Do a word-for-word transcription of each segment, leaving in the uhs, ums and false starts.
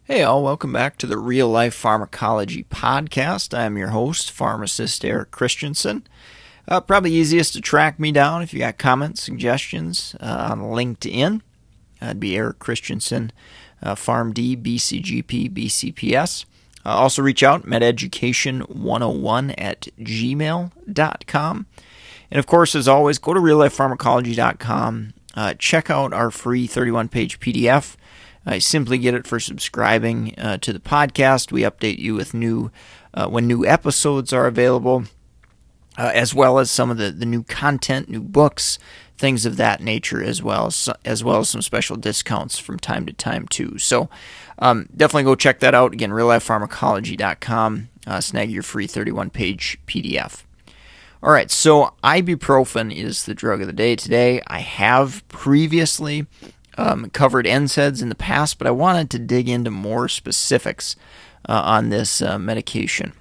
Hey all, welcome back to the Real Life Pharmacology Podcast. I'm your host, pharmacist Eric Christensen. Uh, probably easiest to track me down if you got comments, suggestions uh, on LinkedIn. That'd be Eric Christensen, uh, PharmD, B C G P, B C P S. Uh, also reach out, mededucation one oh one at gmail dot com. And of course, as always, go to real life pharmacology dot com. Uh, check out our free thirty-one page P D F. I simply get it for subscribing uh, to the podcast. We update you with new uh, when new episodes are available, uh, as well as some of the, the new content, new books, things of that nature, as well as as well as some special discounts from time to time too. So um, definitely go check that out. Again, real life pharmacology dot com. Uh, snag your free thirty-one page P D F. All right, so ibuprofen is the drug of the day today. I have previously Um, covered N SAIDs in the past, but I wanted to dig into more specifics uh, on this uh, medication.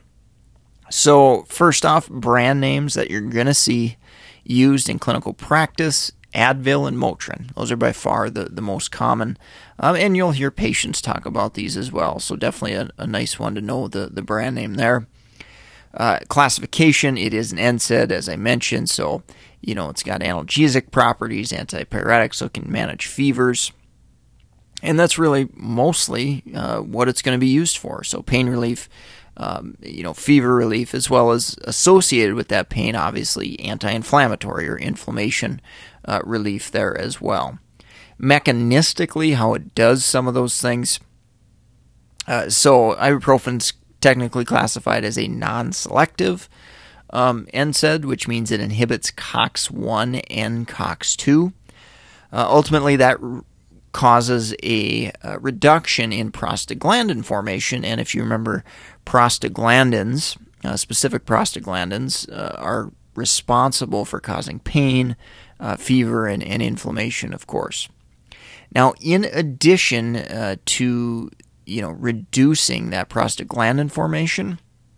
So first off, brand names that you're going to see used in clinical practice: Advil and Motrin. Those are by far the, the most common, um, and you'll hear patients talk about these as well, so definitely a, a nice one to know the, the brand name there. Uh, classification, it is an N SAID, as I mentioned, so you know it's got analgesic properties, antipyretic, so it can manage fevers, and that's really mostly uh, what it's going to be used for. So pain relief, um, you know, fever relief, as well as associated with that pain, obviously anti-inflammatory or inflammation uh, relief there as well. Mechanistically, how it does some of those things. Uh, so ibuprofen's technically classified as a non-selective um, N SAID, which means it inhibits COX one and COX two. Uh, ultimately, that r- causes a, a reduction in prostaglandin formation, and if you remember, prostaglandins, uh, specific prostaglandins, uh, are responsible for causing pain, uh, fever, and, and inflammation, of course. Now, in addition uh, to you know, reducing that prostaglandin formation,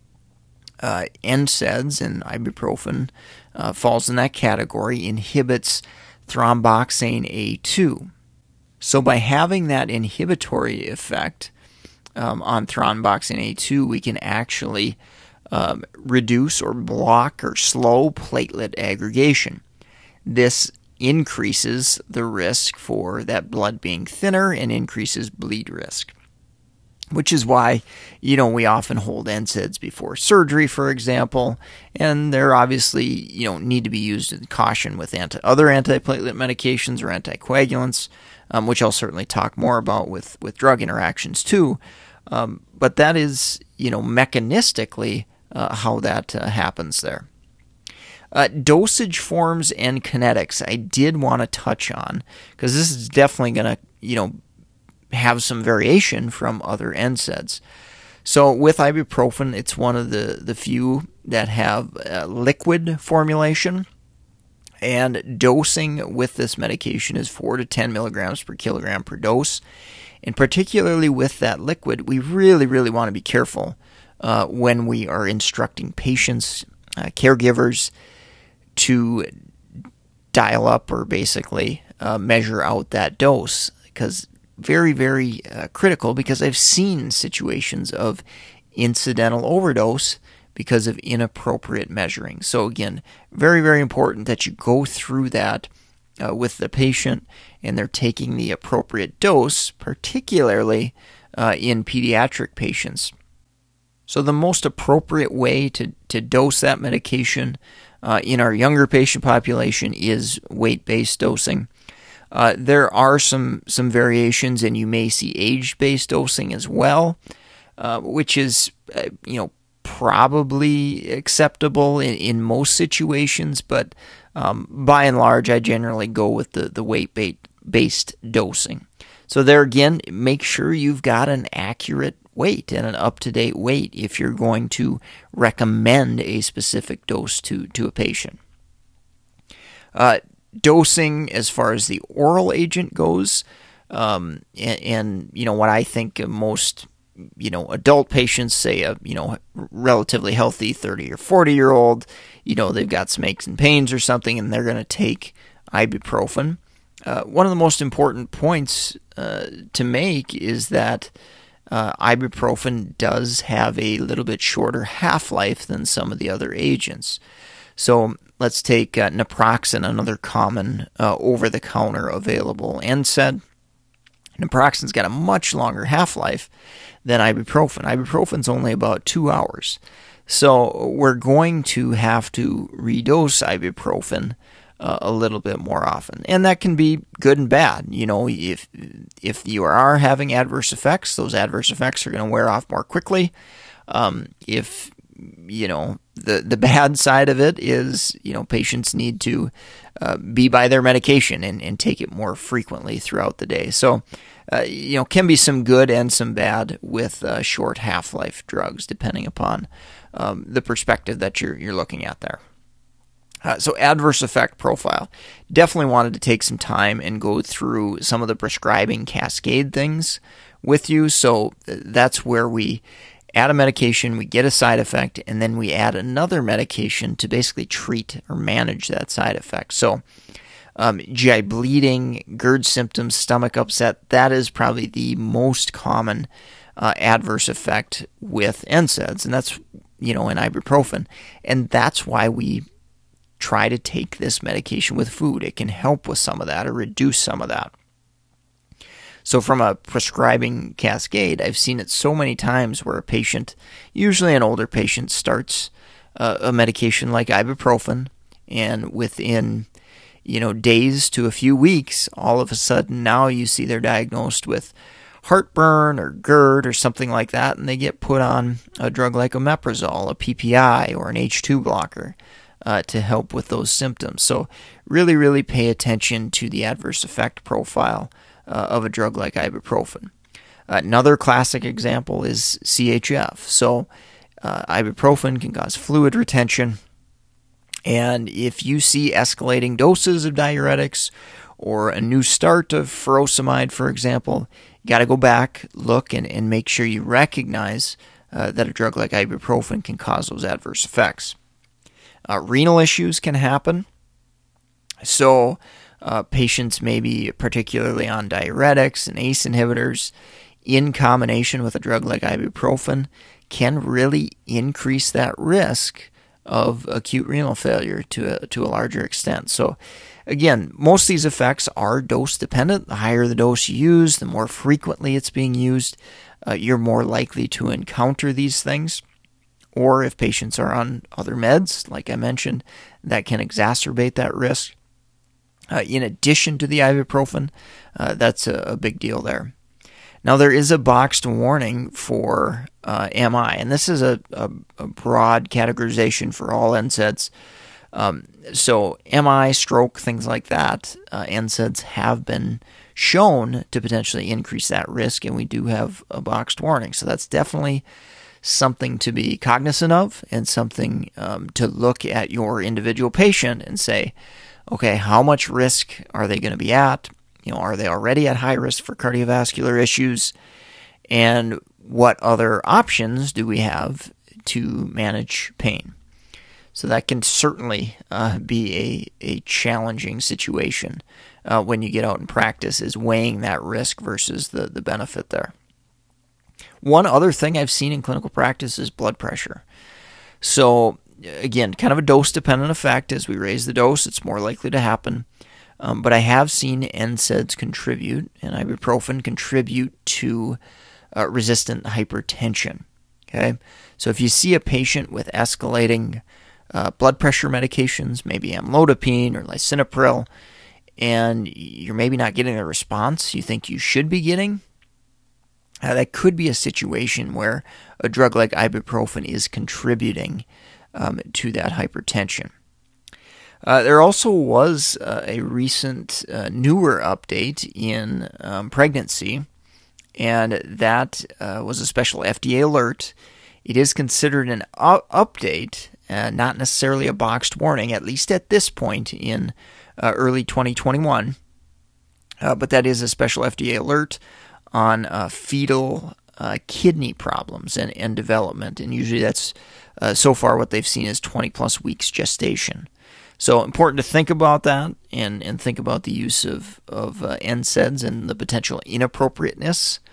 uh, N SAIDs and ibuprofen uh, falls in that category, inhibits thromboxane A two. So by having that inhibitory effect um, on thromboxane A two, we can actually um, reduce or block or slow platelet aggregation. This increases the risk for that blood being thinner and increases bleed risk. Which is why, you know, we often hold N SAIDs before surgery, for example, and they're obviously, you know, need to be used in caution with anti- other antiplatelet medications or anticoagulants, um, which I'll certainly talk more about with, with drug interactions too. Um, but that is, you know, mechanistically uh, how that uh, happens there. Uh, dosage forms and kinetics I did want to touch on, because this is definitely going to, you know, have some variation from other N SAIDs. So with ibuprofen, it's one of the, the few that have a liquid formulation, and dosing with this medication is four to ten milligrams per kilogram per dose. And particularly with that liquid, we really, really want to be careful uh, when we are instructing patients, uh, caregivers, to dial up or basically uh, measure out that dose, because very, very uh, critical, because I've seen situations of incidental overdose because of inappropriate measuring. So again, very, very important that you go through that uh, with the patient and they're taking the appropriate dose, particularly uh, in pediatric patients. So the most appropriate way to, to dose that medication uh, in our younger patient population is weight-based dosing. Uh, there are some, some variations, and you may see age-based dosing as well, uh, which is, uh, you know, probably acceptable in, in most situations, but um, by and large, I generally go with the, the weight-based dosing. So there again, make sure you've got an accurate weight and an up-to-date weight if you're going to recommend a specific dose to, to a patient. Uh, Dosing as far as the oral agent goes, um, and, and you know what I think most you know adult patients, say a you know relatively healthy thirty or forty year old, you know they've got some aches and pains or something, and they're going to take ibuprofen. Uh, one of the most important points uh, to make is that uh, ibuprofen does have a little bit shorter half-life than some of the other agents. So let's take uh, naproxen, another common uh, over-the-counter available N SAID. Naproxen's got a much longer half-life than ibuprofen. Ibuprofen's only about two hours. So we're going to have to redose ibuprofen uh, a little bit more often. And that can be good and bad. You know, if if you are having adverse effects, those adverse effects are going to wear off more quickly. Um, if, you know, the, the bad side of it is, you know, patients need to uh, be by their medication and, and take it more frequently throughout the day. So, uh, you know, can be some good and some bad with uh, short half-life drugs, depending upon um, the perspective that you're you're looking at there. Uh, so adverse effect profile. Definitely wanted to take some time and go through some of the prescribing cascade things with you. So that's where we add a medication, we get a side effect, and then we add another medication to basically treat or manage that side effect. So um, G I bleeding, GERD symptoms, stomach upset, that is probably the most common uh, adverse effect with N SAIDs, and that's, you know, in ibuprofen. And that's why we try to take this medication with food. It can help with some of that or reduce some of that. So from a prescribing cascade, I've seen it so many times where a patient, usually an older patient, starts uh, a medication like ibuprofen, and within, you know, days to a few weeks, all of a sudden now you see they're diagnosed with heartburn or GERD or something like that, and they get put on a drug like omeprazole, a P P I, or an H two blocker uh, to help with those symptoms. So really, really pay attention to the adverse effect profile Uh, of a drug like ibuprofen. Uh, another classic example is C H F. So uh, ibuprofen can cause fluid retention, and if you see escalating doses of diuretics or a new start of furosemide, for example, you got to go back, look, and, and make sure you recognize uh, that a drug like ibuprofen can cause those adverse effects. Uh, renal issues can happen. So Uh, patients may be particularly on diuretics and A C E inhibitors in combination with a drug like ibuprofen can really increase that risk of acute renal failure to a, to a larger extent. So again, most of these effects are dose dependent. The higher the dose you use, the more frequently it's being used, uh, you're more likely to encounter these things. Or if patients are on other meds, like I mentioned, that can exacerbate that risk. Uh, in addition to the ibuprofen, uh, that's a, a big deal there. Now, there is a boxed warning for uh, M I, and this is a, a, a broad categorization for all N SAIDs. Um, so M I, stroke, things like that, uh, N SAIDs have been shown to potentially increase that risk, and we do have a boxed warning. So that's definitely something to be cognizant of and something um, to look at your individual patient and say, okay, how much risk are they going to be at? You know, are they already at high risk for cardiovascular issues? And what other options do we have to manage pain? So that can certainly uh, be a, a challenging situation uh, when you get out in practice, is weighing that risk versus the, the benefit there. One other thing I've seen in clinical practice is blood pressure. So again, kind of a dose-dependent effect. As we raise the dose, it's more likely to happen. Um, but I have seen N SAIDs contribute, and ibuprofen contribute to uh, resistant hypertension. Okay, so if you see a patient with escalating uh, blood pressure medications, maybe amlodipine or lisinopril, and you're maybe not getting the response you think you should be getting, uh, that could be a situation where a drug like ibuprofen is contributing Um, to that hypertension. Uh, there also was uh, a recent uh, newer update in um, pregnancy, and that uh, was a special F D A alert. It is considered an u- update, uh, not necessarily a boxed warning, at least at this point in uh, early twenty twenty-one, uh, but that is a special F D A alert on uh, fetal uh, kidney problems and, and development, and usually that's Uh, so far, what they've seen is twenty plus weeks gestation. So important to think about that and, and think about the use of, of uh, N SAIDs and the potential inappropriateness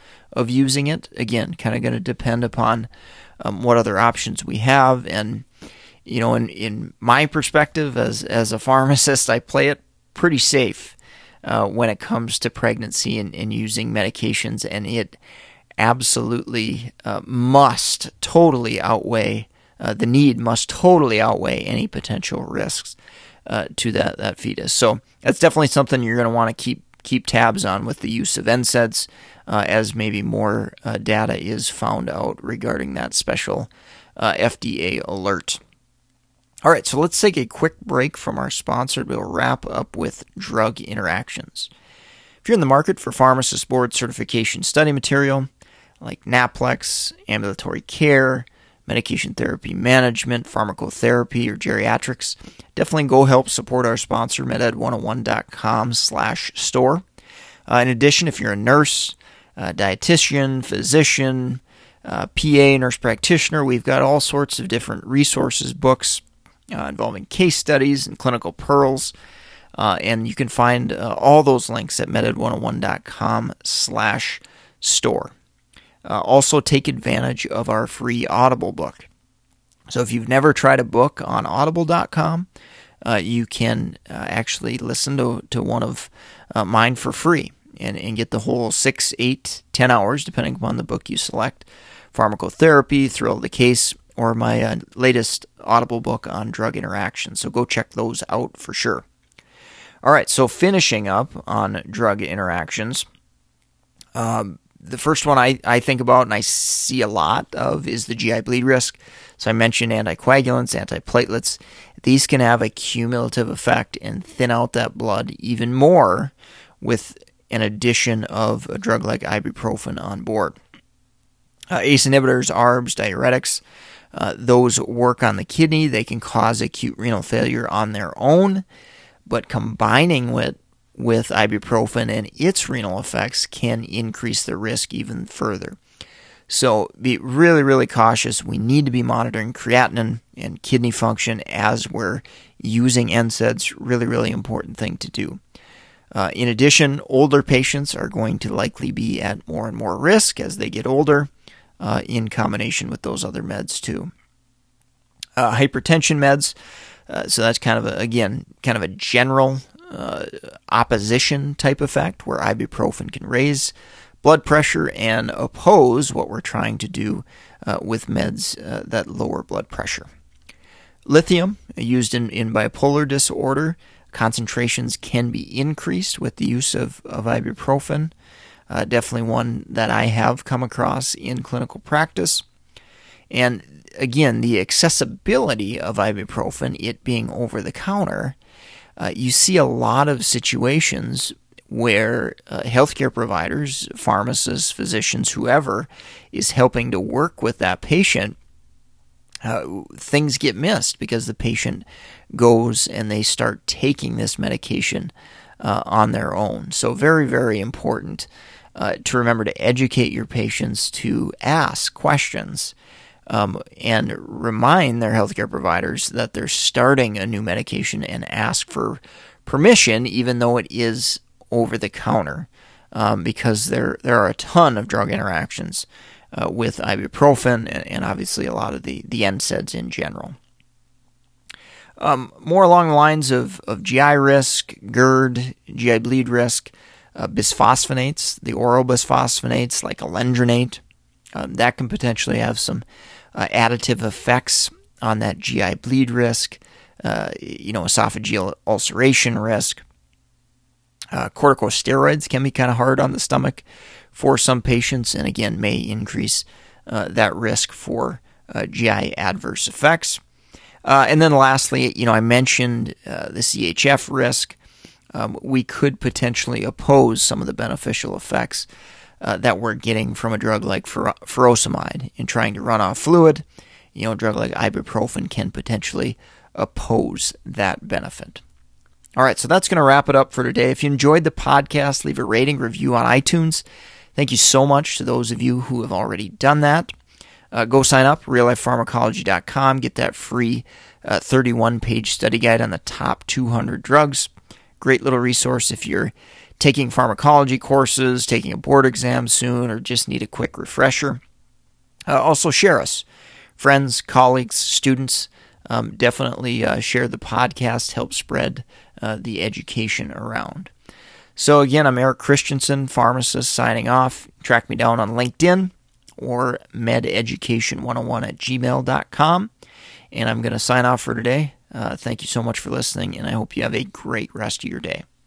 of using it. Again, kind of going to depend upon um, what other options we have. And, you know, in, in my perspective as, as a pharmacist, I play it pretty safe uh, when it comes to pregnancy and, and using medications. And it absolutely uh, must totally outweigh, uh, the need must totally outweigh any potential risks uh, to that, that fetus. So that's definitely something you're going to want to keep keep tabs on with the use of N SAIDs uh, as maybe more uh, data is found out regarding that special uh, F D A alert. All right, so let's take a quick break from our sponsor. We'll wrap up with drug interactions. If you're in the market for pharmacist board certification study material like NAPLEX, ambulatory care, medication therapy management, pharmacotherapy, or geriatrics, definitely go help support our sponsor, meded one oh one dot com slash store. Uh, in addition, if you're a nurse, uh, dietitian, physician, uh, P A, nurse practitioner, we've got all sorts of different resources, books uh, involving case studies and clinical pearls. Uh, and you can find uh, all those links at meded one oh one dot com slash store. Uh, also, take advantage of our free Audible book. So if you've never tried a book on audible dot com, uh, you can uh, actually listen to, to one of uh, mine for free and, and get the whole six, eight, ten hours, depending upon the book you select. Pharmacotherapy, Thrill of the Case, or my uh, latest Audible book on drug interactions. So go check those out for sure. All right, so finishing up on drug interactions, um, the first one I, I think about and I see a lot of is the G I bleed risk. So I mentioned anticoagulants, antiplatelets. These can have a cumulative effect and thin out that blood even more with an addition of a drug like ibuprofen on board. Uh, A C E inhibitors, A R Bs, diuretics, uh, those work on the kidney. They can cause acute renal failure on their own, but combining with with ibuprofen and its renal effects can increase the risk even further. So be really, really cautious. We need to be monitoring creatinine and kidney function as we're using N SAIDs. Really, really important thing to do. Uh, in addition, older patients are going to likely be at more and more risk as they get older uh, in combination with those other meds too. Uh, hypertension meds, uh, so that's kind of, a, again, kind of a general Uh, opposition type effect where ibuprofen can raise blood pressure and oppose what we're trying to do uh, with meds uh, that lower blood pressure. Lithium, used in, in bipolar disorder, concentrations can be increased with the use of, of ibuprofen. Uh, definitely one that I have come across in clinical practice. And again, the accessibility of ibuprofen, it being over the counter, Uh, you see a lot of situations where uh, healthcare providers, pharmacists, physicians, whoever is helping to work with that patient, uh, things get missed because the patient goes and they start taking this medication uh, on their own. So very, very important uh, to remember to educate your patients, to ask questions, Um, and remind their healthcare providers that they're starting a new medication and ask for permission, even though it is over the counter, um, because there there are a ton of drug interactions uh, with ibuprofen and, and obviously a lot of the, the N SAIDs in general. Um, more along the lines of, of G I risk, GERD, G I bleed risk, uh, bisphosphonates, the oral bisphosphonates like alendronate, um, that can potentially have some Uh, additive effects on that G I bleed risk, uh, you know, esophageal ulceration risk. Uh, corticosteroids can be kind of hard on the stomach for some patients, and again, may increase uh, that risk for uh, G I adverse effects. Uh, and then lastly, you know, I mentioned uh, the C H F risk. Um, we could potentially oppose some of the beneficial effects Uh, that we're getting from a drug like fur- furosemide in trying to run off fluid. You know, a drug like ibuprofen can potentially oppose that benefit. All right, so that's going to wrap it up for today. If you enjoyed the podcast, leave a rating, review on iTunes. Thank you so much to those of you who have already done that. Uh, go sign up, real life pharmacology dot com. Get that free uh, thirty-one page study guide on the top two hundred drugs. Great little resource if you're taking pharmacology courses, taking a board exam soon, or just need a quick refresher. Uh, also share us. Friends, colleagues, students, um, definitely uh, share the podcast, help spread uh, the education around. So again, I'm Eric Christensen, pharmacist, signing off. Track me down on LinkedIn or mededucation one oh one at gmail dot com. And I'm going to sign off for today. Uh, thank you so much for listening, and I hope you have a great rest of your day.